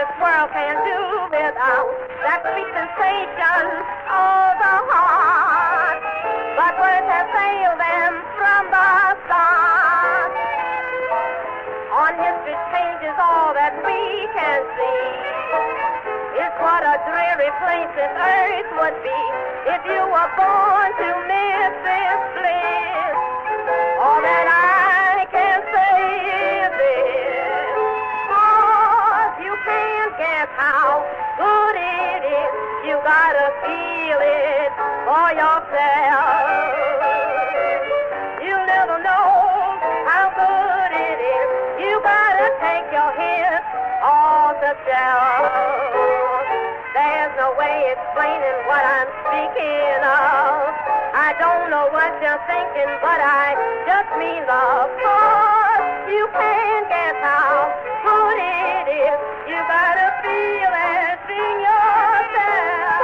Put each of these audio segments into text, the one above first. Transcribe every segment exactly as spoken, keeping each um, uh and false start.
this world can't do without that sweet sensation of the heart. But words have failed them from the start. On history's pages, all that we can see is what a dreary place this earth would be if you were born to miss this bliss. All that I can say is this: cause you can't guess how good it is. You gotta feel it for yourself. You'll never know how good it is. You gotta take your hit off the shelf. There's no way explaining what I'm speaking of. I don't know what you're thinking, but I just mean love. Cause you can't guess how good it is. You gotta feel and sing yourself.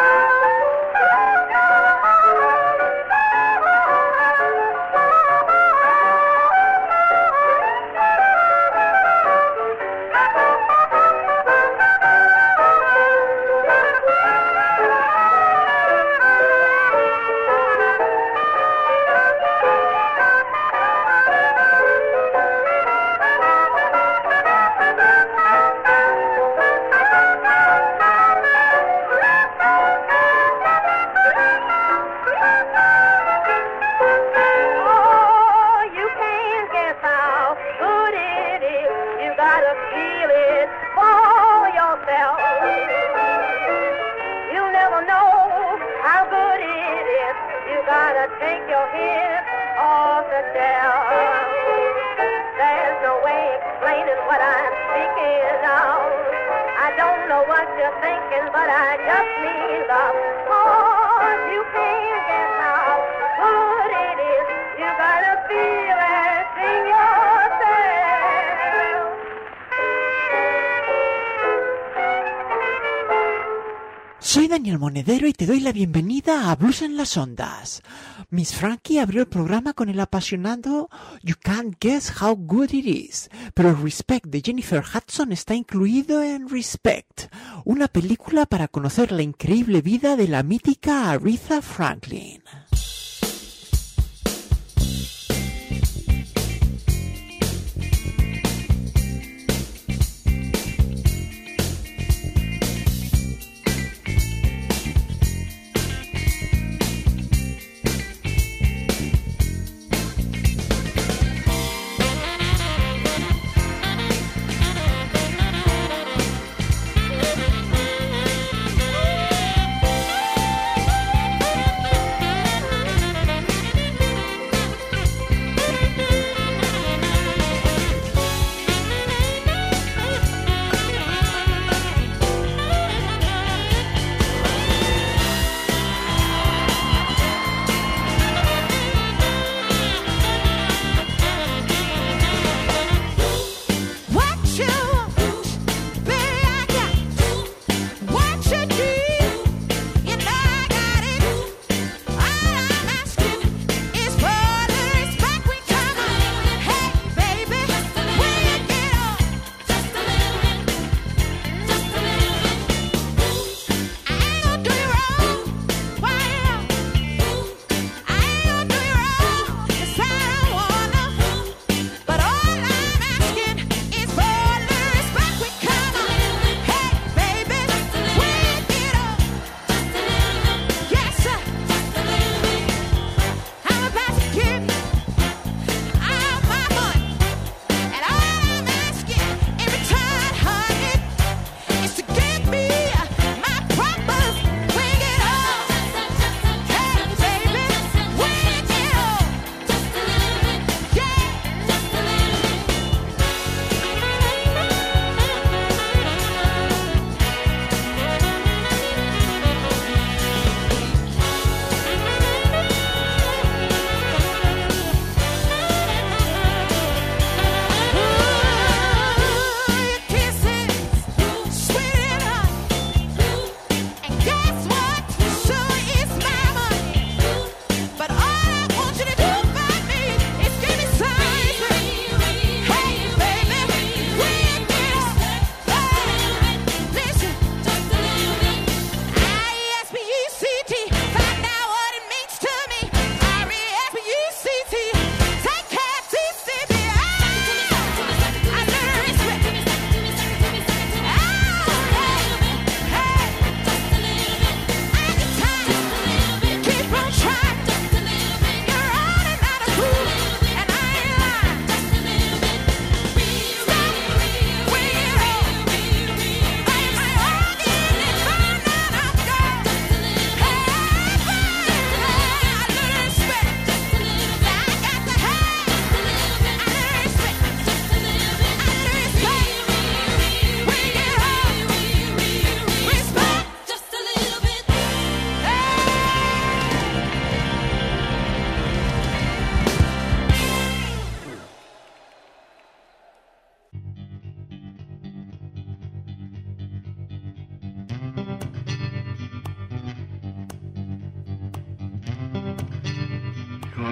Soy Daniel Monedero y te doy la bienvenida a Blues en las Ondas. Miss Frankie abrió el programa con el apasionado You Can't Guess How Good It Is, pero Respect de Jennifer Hudson está incluido en Respect, una película para conocer la increíble vida de la mítica Aretha Franklin.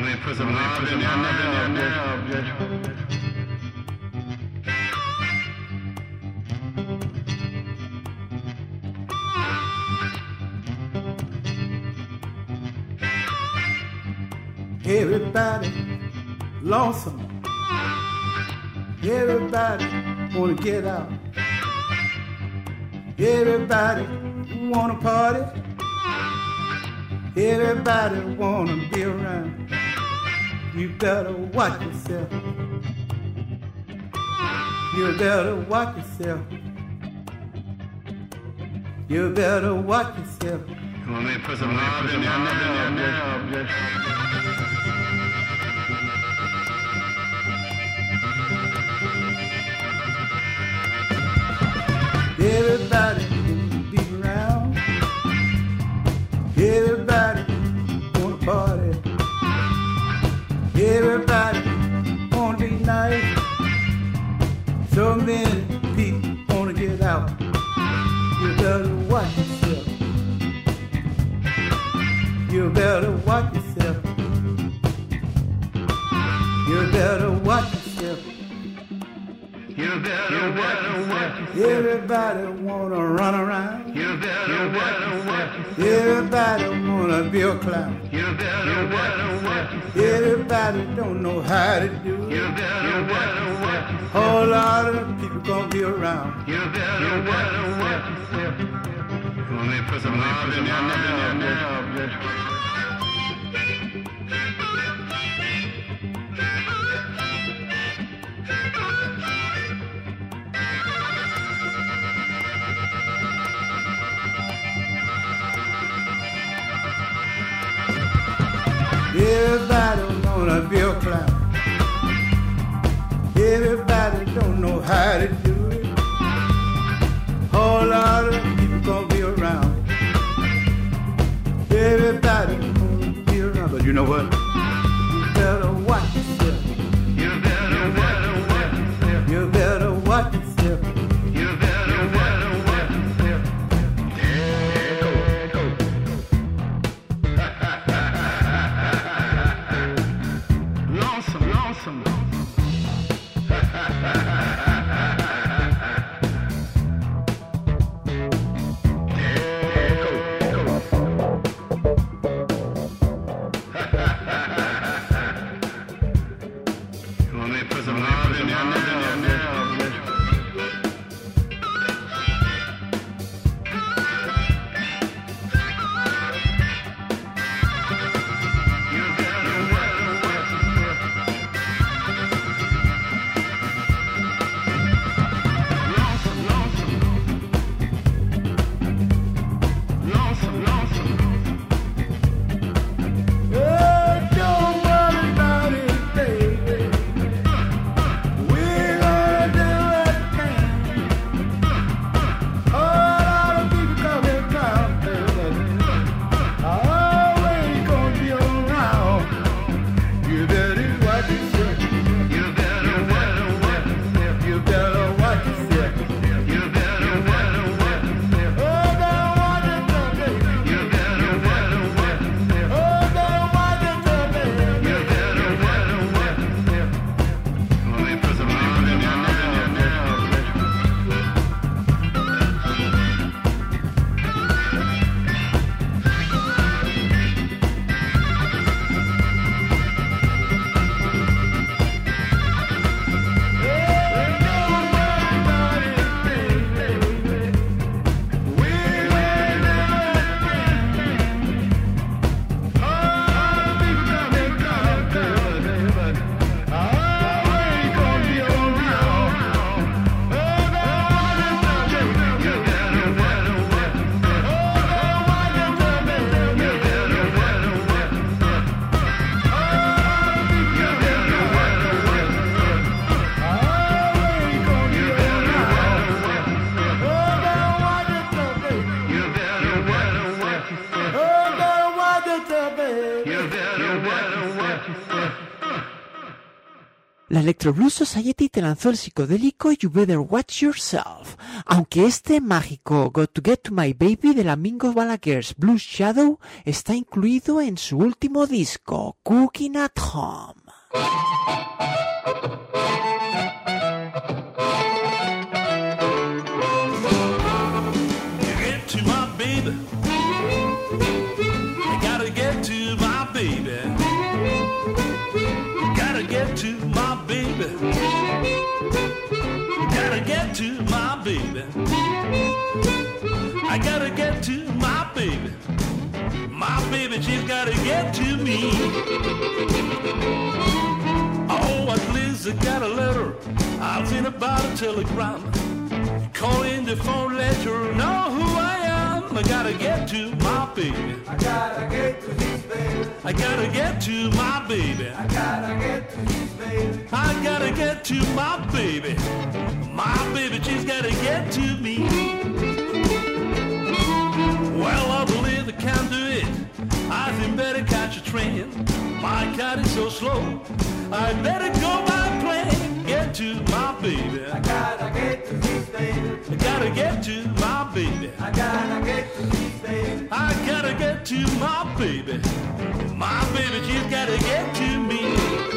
me put some love in your now. Everybody lonesome. Everybody wanna get out. Everybody wanna party. Everybody wanna be around. You better watch yourself. You better watch yourself. You better watch yourself. Let me put some love in your now. Everybody be around. Everybody wanna party. Everybody wanna be nice. So many people wanna get out. You better watch yourself. You better watch yourself. You better watch yourself. You better watch yourself. Everybody wanna run around. You better watch yourself. Everybody wanna be a clown. You better watch yourself. Everybody don't know how to do it. You better watch yourself. Whole lot of people gonna be around. You better watch yourself. Let me put some love in your now. Everybody wanna be a clown. Everybody don't know how to do it. Whole lot of people gonna be around. Everybody gonna be around. But you know what? You better watch yourself. You better watch yourself. You better watch yourself. You better watch yourself. Yeah, go. Lonesome, lonesome. Ha ha ha. La Electro Blues Society te lanzó el psicodélico You Better Watch Yourself, aunque este mágico Got to Get to My Baby de la Mingo Balaguer's Blues Shadow está incluido en su último disco, Cooking at Home. Get to my baby. I gotta get to my baby. Gotta get to my baby. Gotta get to my baby. I gotta get to my baby. My baby, she's gotta get to me. Oh, at least I got a letter. I'll send about a telegram. Call in the phone, let her know who I am. I gotta get to my baby. I gotta get to his baby. I gotta get to my baby. I gotta get to his baby. I gotta get to my baby. My baby, she's gotta get to me. Well, I believe I can do it. I think better catch a train. My car is so slow. I better go by plane. Get to my baby. I gotta get to his baby. I gotta get to my baby. I gotta get to his baby. I gotta get to my baby. My baby, she's gotta get to me.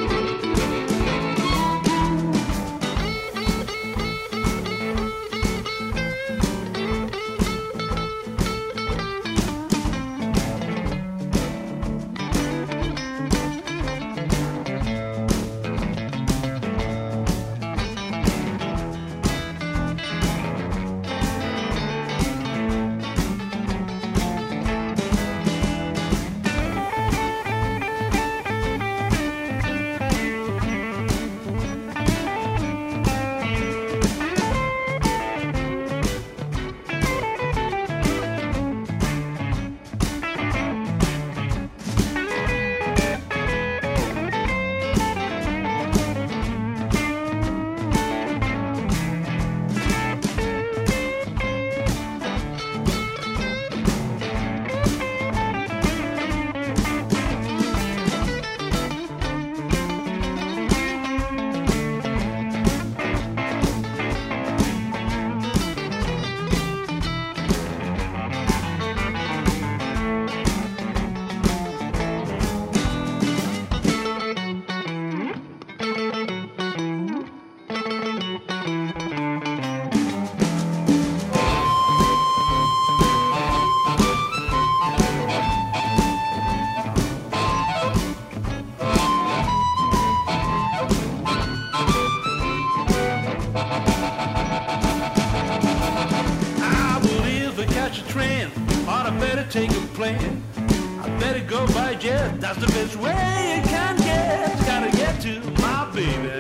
Take a plane. I better go by jet. That's the best way you can get. Gotta get to my baby.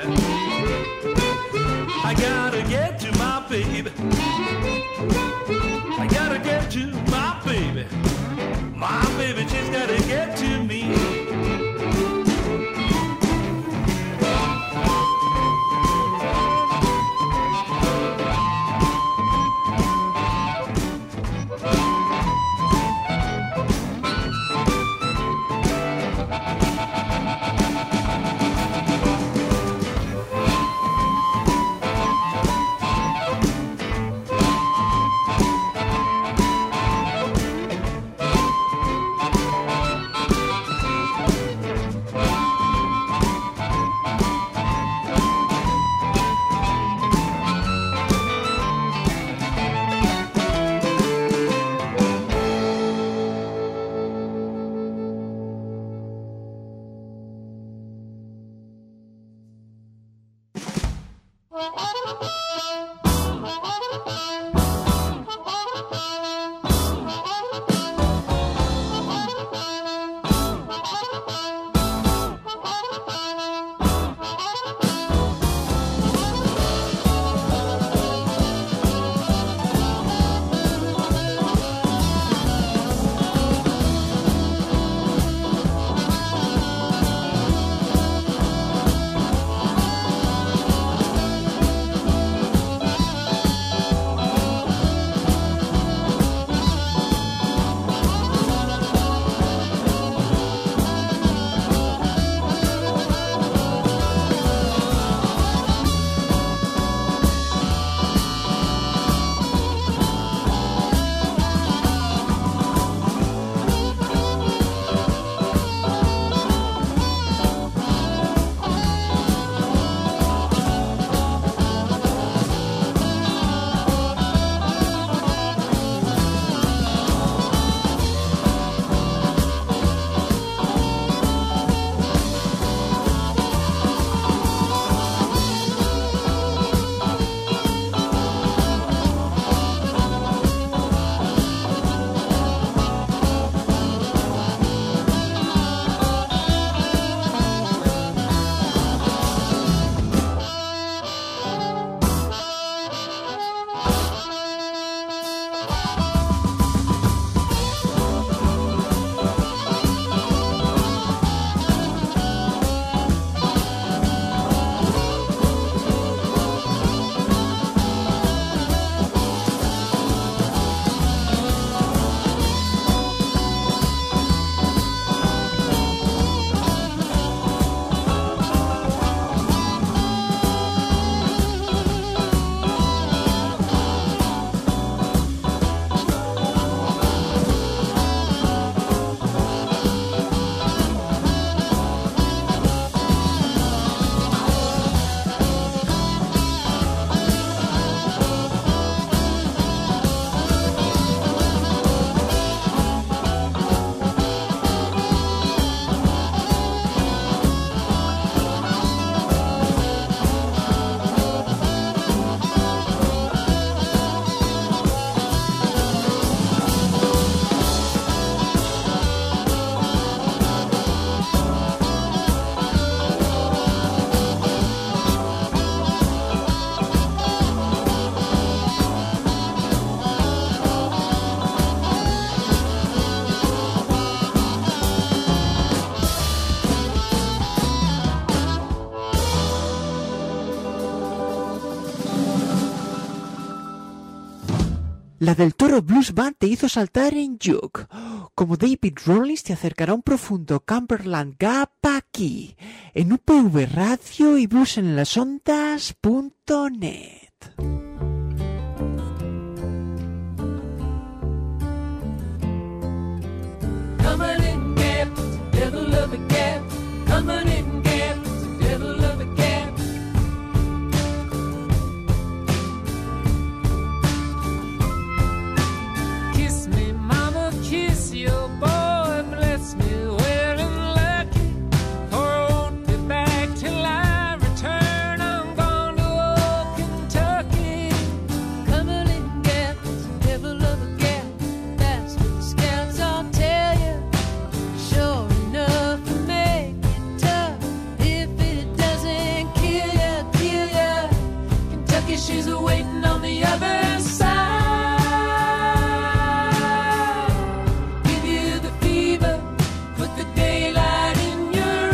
I gotta get to my baby. I gotta get to my baby. My baby, she's gotta get to me. La del Toro Blues Band te hizo saltar en Juke. Como David Rawlings te acercará un profundo Cumberland Gap aquí, en U P V Radio y blues en las ondas punto net. Cumberland Gap, devil of a gap. Cumberland Gap, devil of a gap. Kiss me, mama, kiss your boy, bless me well and lucky. For I won't be back till I return. I'm gone to old Kentucky. Cumberland Gap, devil of a gap. That's what the scouts all tell you. Sure enough, to make it tough. If it doesn't kill ya, kill ya. Kentucky, she's waiting on the other side. Give you the fever, put the daylight in your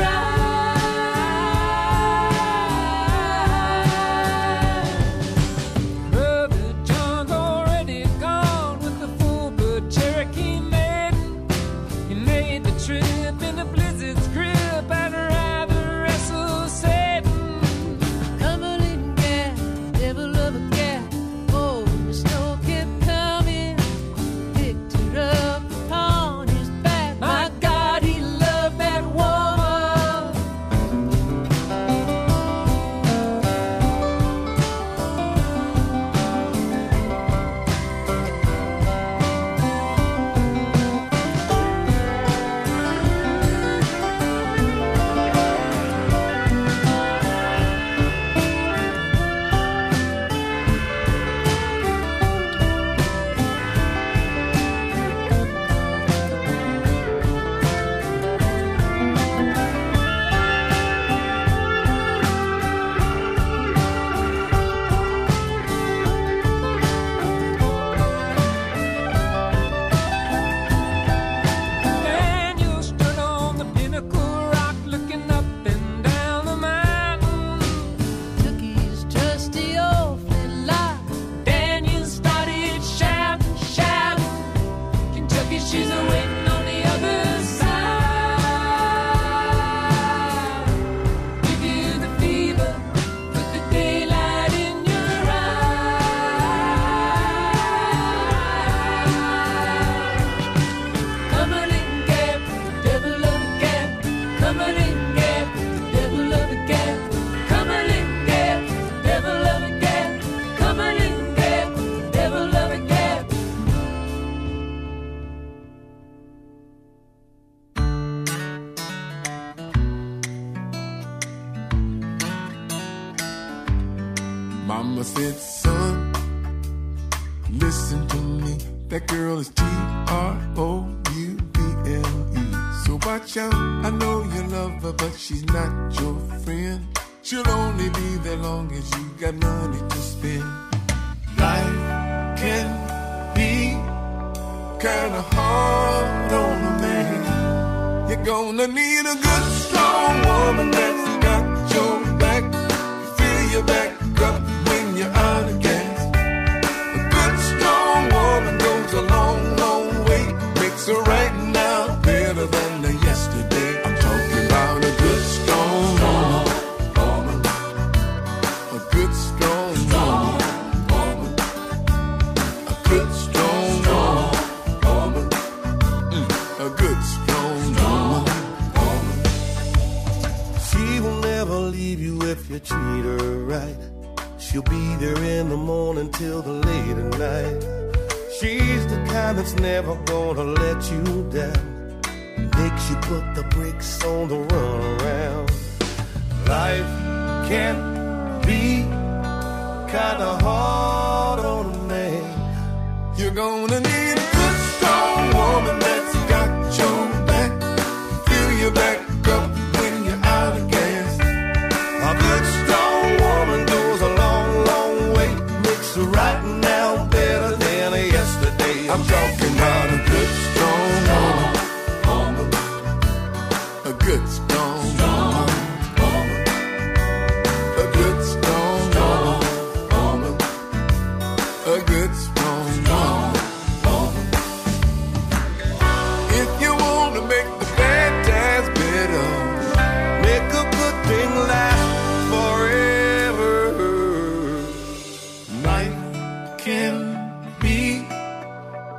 eyes. Brother John's already gone with the full-blood Cherokee maiden. He made the trip in a blizzard's grip. I'd rather wrestle Satan. Cumberland Gap, devil of a gap. Oh, the snow kept coming. Picked her up upon his back. My God, he loved that woman. Daniel stood on the pinnacle rock, looking up and down the mountain. Took his trusty old flintlock. Daniel started shouting, shouting. Kentucky, she's a waiting on the other side. Give you the fever, put the daylight in your eyes. Cumberland Gap, devil of a gap. Cumberland Gap, devil of a gap. Cumberland Gap, devil of a gap. Cumberland Gap, devil of a gap. Mama said, son, listen to me. That girl is T R O U B L E. So watch out, I know you love her, but she's not your friend. She'll only be there long as you got money to spend. Life can be kinda hard on a man. You're gonna need a good, strong woman that's got your back. Fill your back up when you're out of gas. A good, strong woman goes a long, long way. Makes her right now better than the yesterday. I'm talking about a good, strong woman. A good, strong woman. A good, strong woman. Mm, a good, strong woman. She will never leave you if you treat her right. She'll be there in the morning till the late at night. She's the kind that's never gonna let you down. Makes you put the brakes on the run around. Life can be kinda hard on a man. You're gonna need a good, strong woman that's got your back. Fill your back up when you're out of gas. A good strong woman goes a long, long way. Makes her right now better than yesterday. I'm talking about a good, strong woman. A good, strong woman. A good, strong woman. A good, strong woman.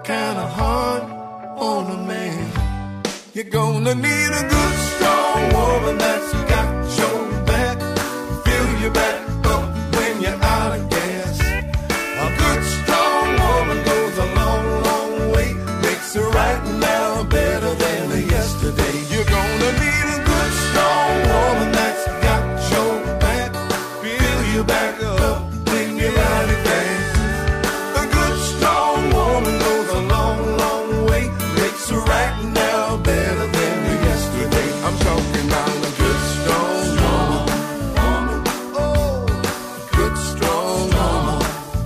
kind of hard on a man. You're gonna need a good, strong woman that's got your back, fill you back up when you're out of gas. A good, strong woman goes a long, long way, makes her right now better than yesterday. You're gonna need a good, strong woman that's got your back, fill you back up when you're out of gas. A good, strong woman goes a long, long way, makes her right now better than yesterday. I'm talking about a good, strong woman. Oh, a good, strong woman.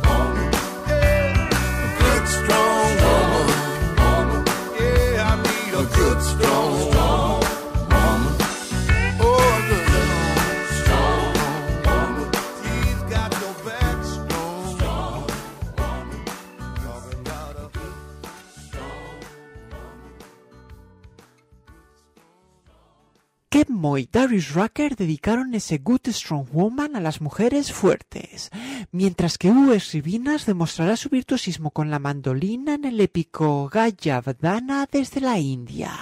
A good, strong woman. Yeah, I need a good, strong woman. Oh, a good, strong woman. She's got your back, strong woman. Talking about a good, strong woman. Kemo y Darius Rucker dedicaron ese Good Strong Woman a las mujeres fuertes, mientras que U S Rivinas demostrará su virtuosismo con la mandolina en el épico Gaya Vadana desde la India.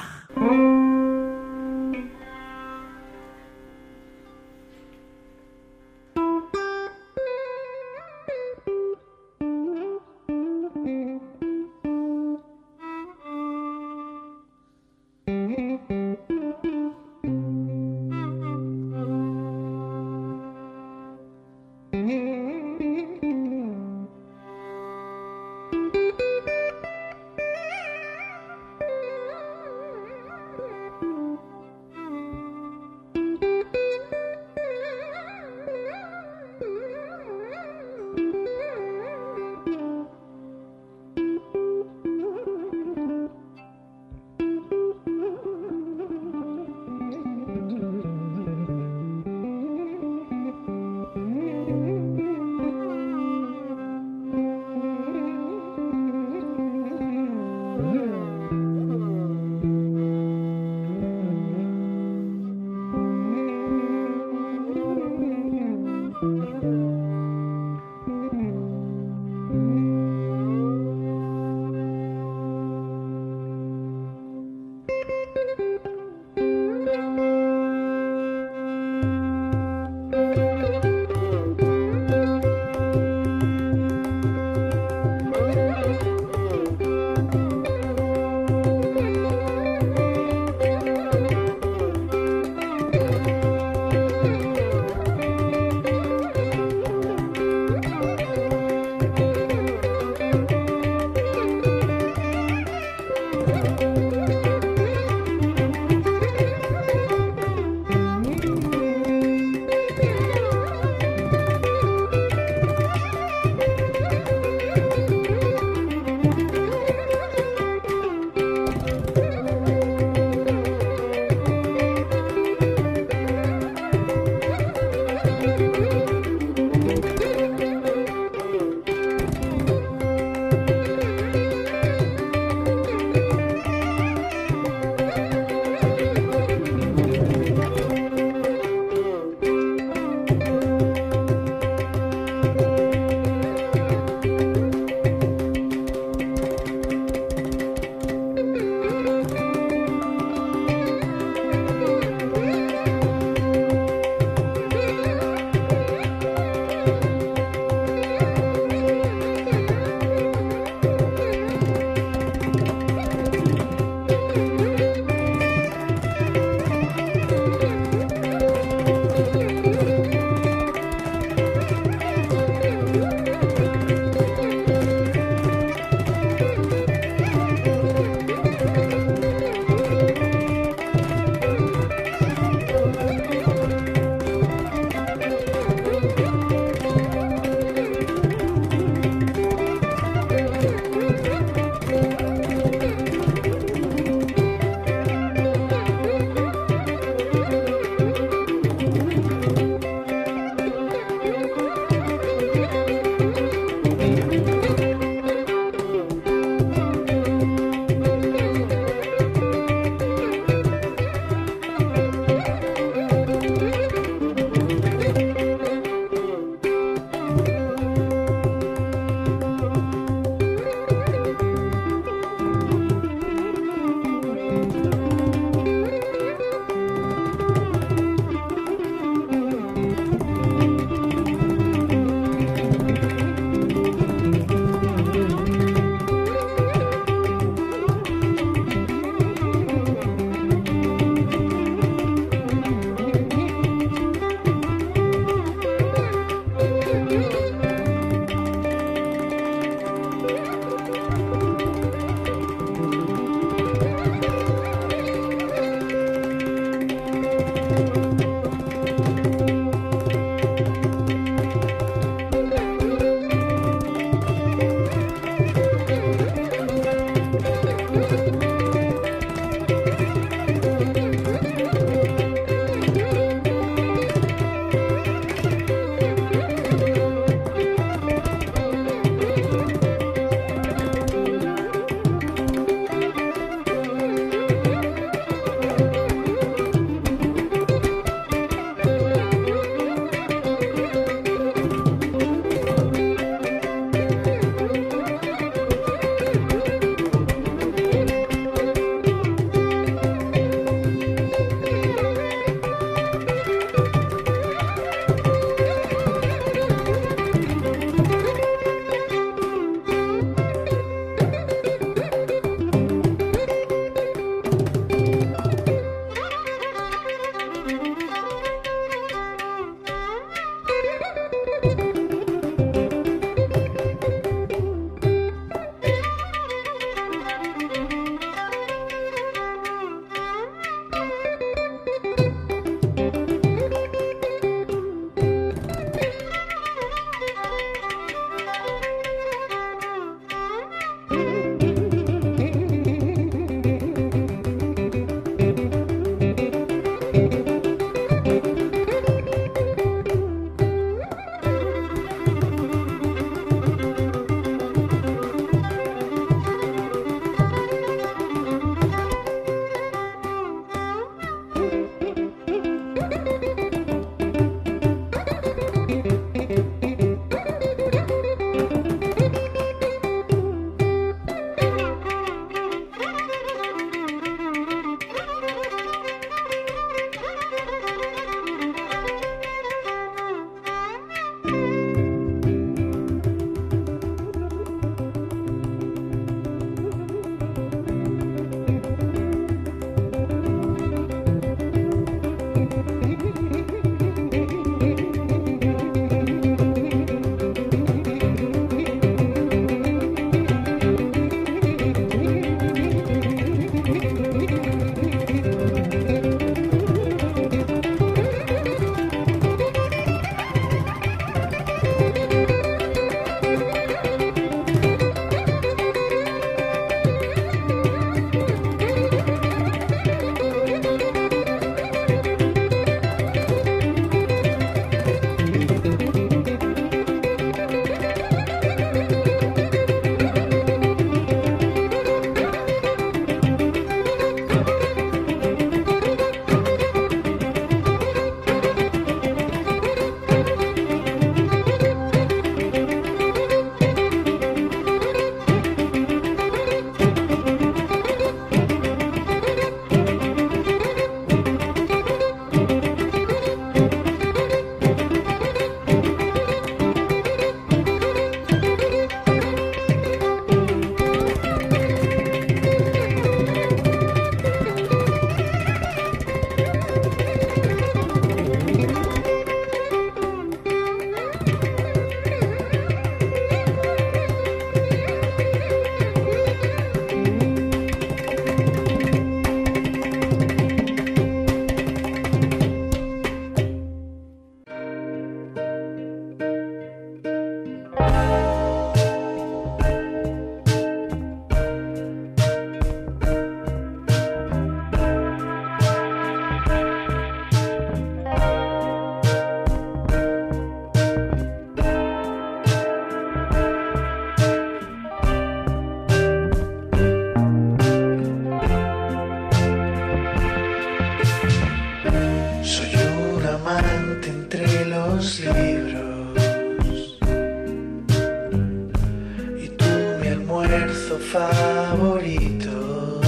favorito.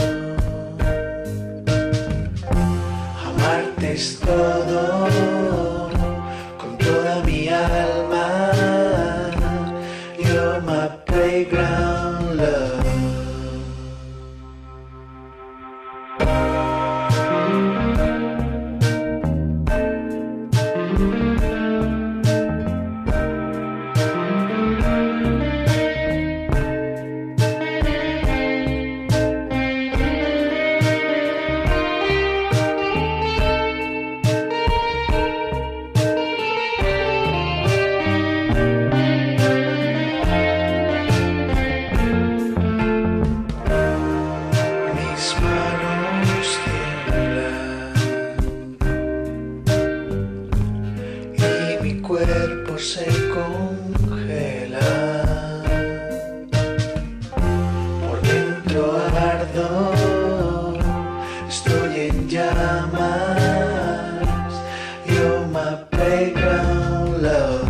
Amarte es todo, con toda mi alma. You're my playground love. Se congela, por dentro ardo, estoy en llamas. You're my playground love.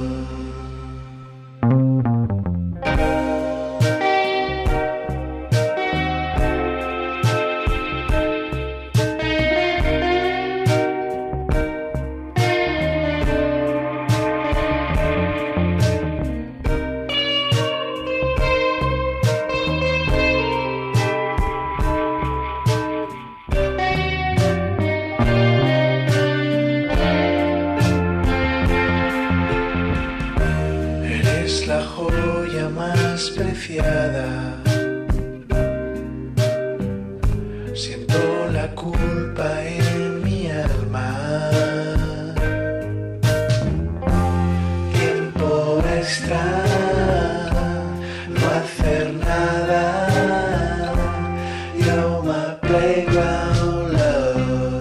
La joya más preciada. Siento la culpa en mi alma. Tiempo extra, no hacer nada. You're my playground love.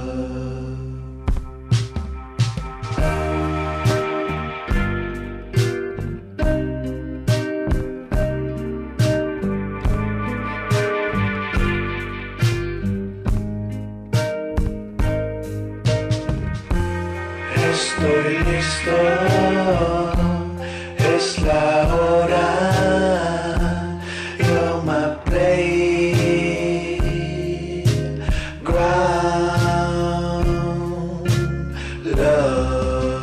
Estoy listo, es la hora. You're my playground love.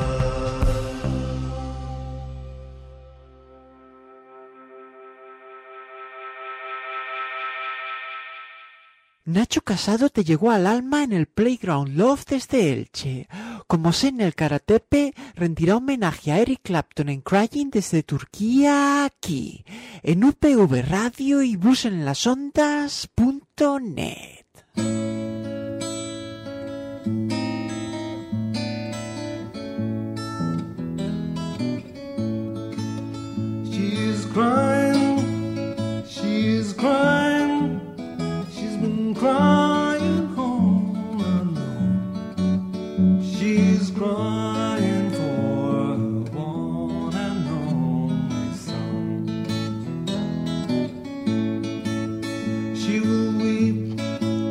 Nacho Casado te llegó al alma en el Playground Love desde Elche. Como sé en el Karatepe, rendirá homenaje a Eric Clapton en Crying desde Turquía aquí, en U P V Radio y bluesenlasondas punto net. She's crying, she's crying, she's been crying all alone. She's crying for her one and only son. She will weep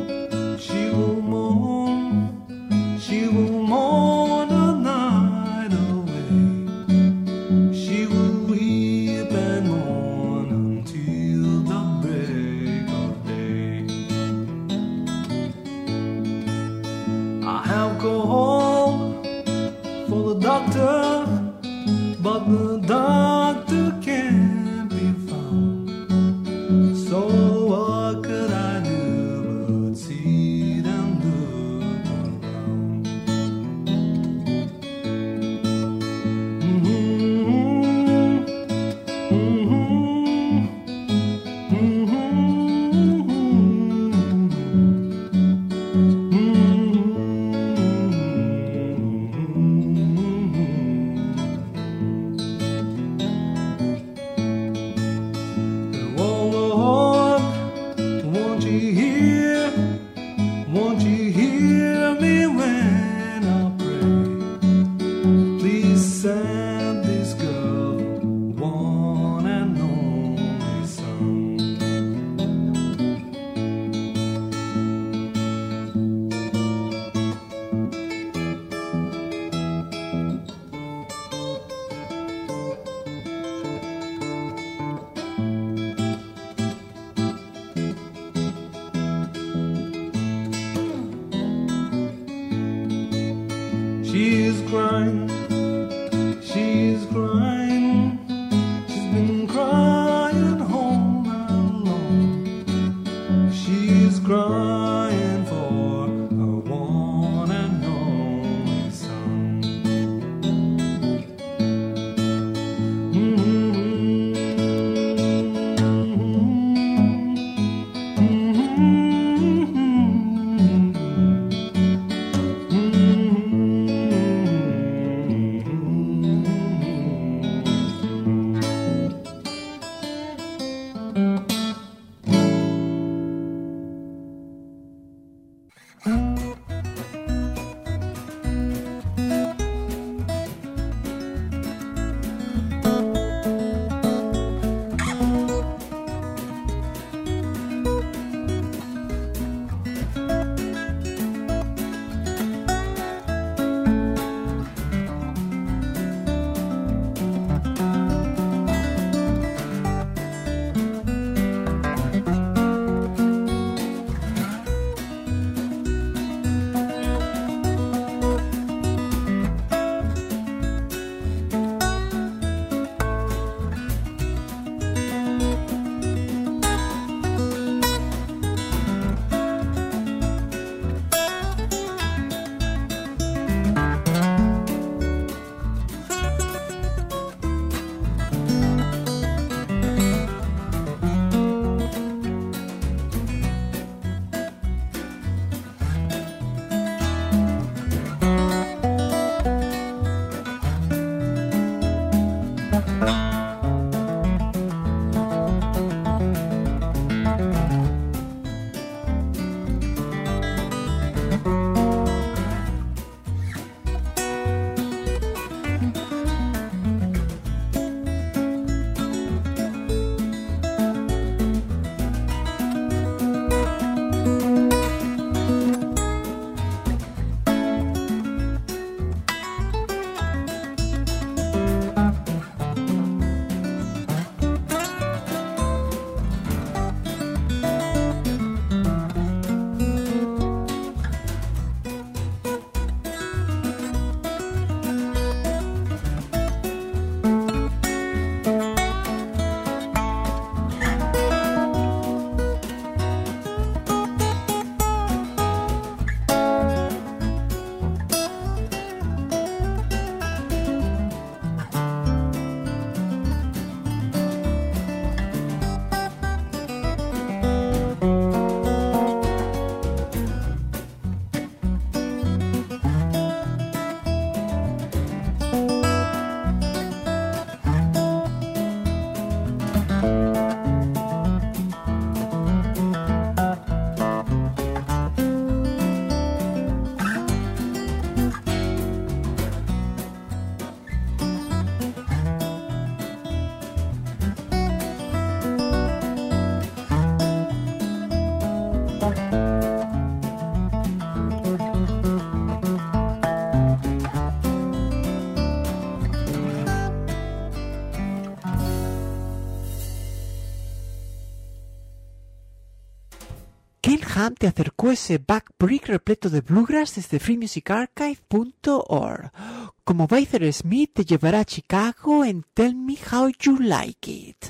Ken Ham te acercó ese backbreak repleto de bluegrass desde free music archive punto org. Como Byther Smith te llevará a Chicago en Tell Me How You Like It.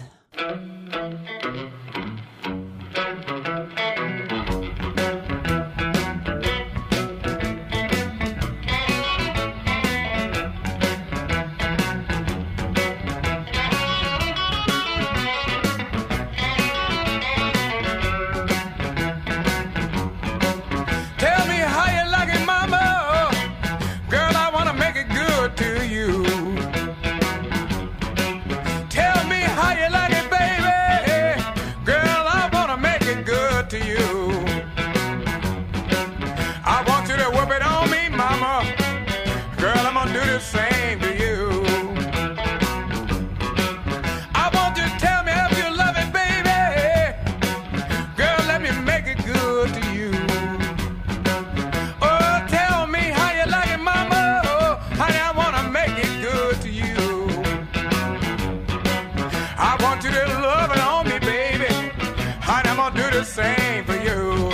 Same for you.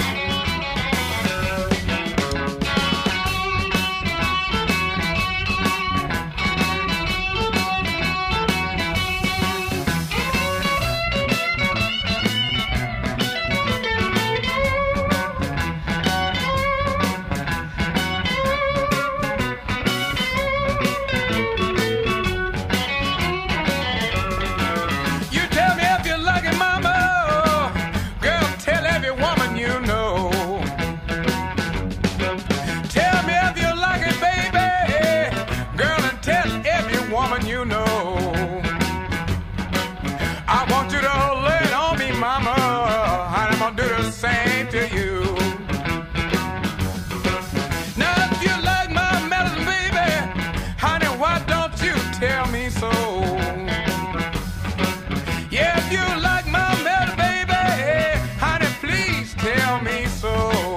You tell me if you like it, mama. Same to you. Now if you like my melody, baby, honey, why don't you tell me so? Yeah, if you like my melody, baby, honey, please tell me so.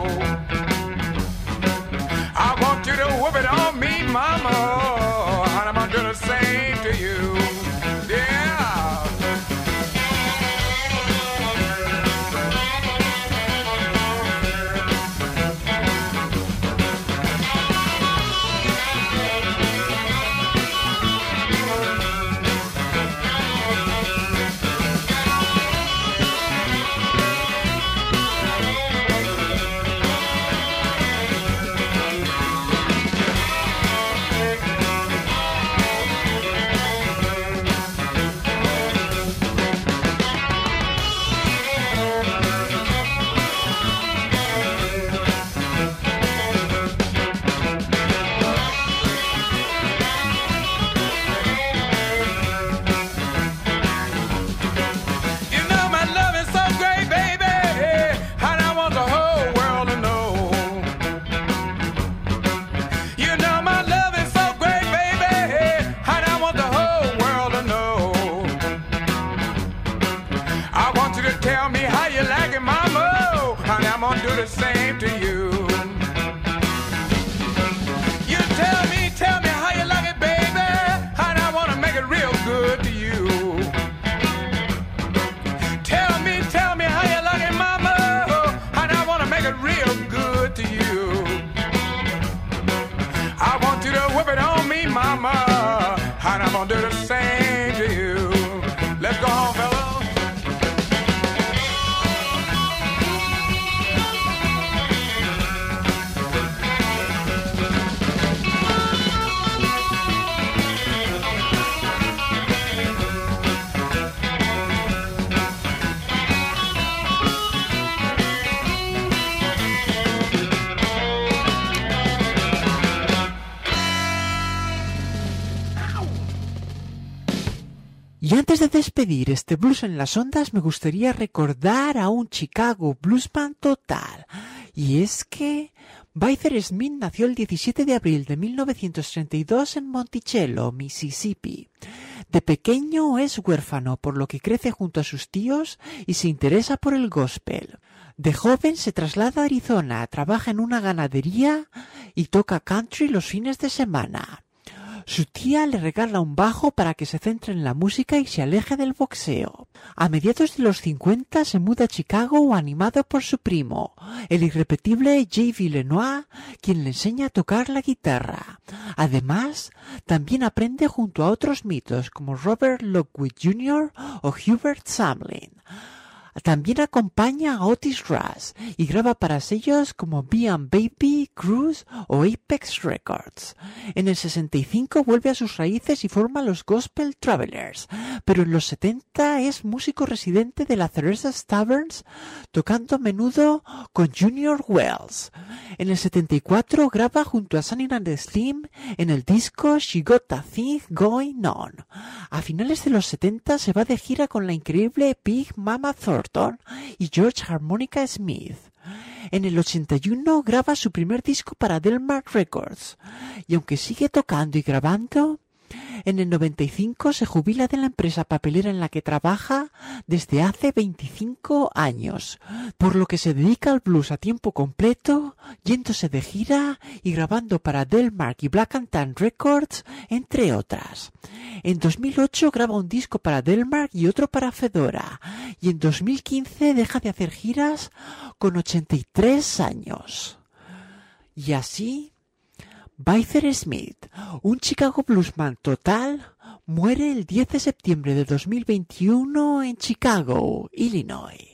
I want you to whoop it on me, mama, honey, I'm gonna do the same to you. Yeah. The same to you. You tell me, tell me how you like it, baby, and I wanna make it real good to you. Tell me, tell me how you like it, mama, and I wanna make it real good to you. I want you to whip it on me, mama, and I'm gonna do the same to you. Let's go home, fella. Y antes de despedir este Blues en las Ondas, me gustaría recordar a un Chicago bluesman total. Y es que Byther Smith nació el diecisiete de abril de mil novecientos treinta y dos en Monticello, Mississippi. De pequeño es huérfano, por lo que crece junto a sus tíos y se interesa por el gospel. De joven se traslada a Arizona, trabaja en una ganadería y toca country los fines de semana. Su tía le regala un bajo para que se centre en la música y se aleje del boxeo. A mediados de los cincuenta se muda a Chicago animado por su primo, el irrepetible J V Lenoir, quien le enseña a tocar la guitarra. Además, también aprende junto a otros mitos como Robert Lockwood junior o Hubert Sumlin. También acompaña a Otis Rush y graba para sellos como B and Baby, Cruise o Apex Records. En el sesenta y cinco vuelve a sus raíces y forma los Gospel Travelers, pero en los setenta es músico residente de la Theresa's Taverns, tocando a menudo con Junior Wells. En el setenta y cuatro graba junto a Sonny and Slim en el disco She Got a Thing Going On. A finales de los setenta se va de gira con la increíble Big Mama Thornton y George Harmonica Smith. En el ochenta y uno graba su primer disco para Delmark Records, y aunque sigue tocando y grabando, en el noventa y cinco se jubila de la empresa papelera en la que trabaja desde hace veinticinco años, por lo que se dedica al blues a tiempo completo, yéndose de gira y grabando para Delmark y Black and Tan Records, entre otras. En dos mil ocho graba un disco para Delmark y otro para Fedora, y en dos mil quince deja de hacer giras con ochenta y tres años. Y así, Byther Smith, un Chicago bluesman total, muere el diez de septiembre de dos mil veintiuno en Chicago, Illinois.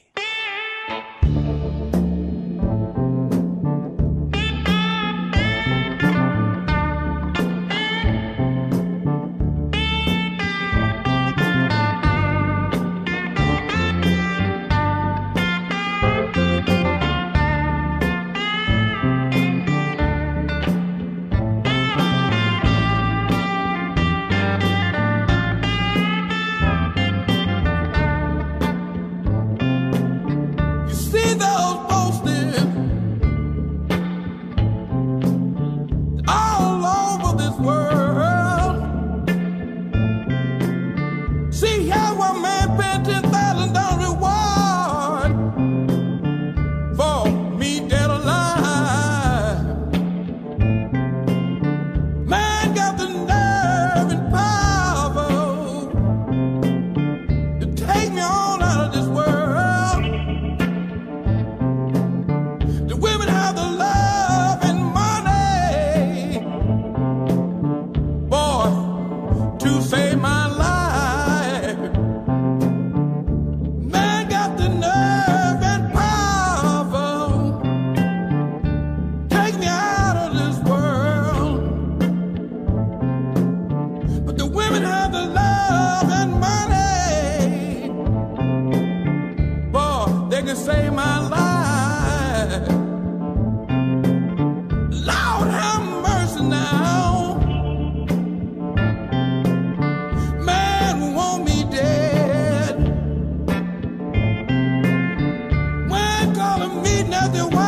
Nothing.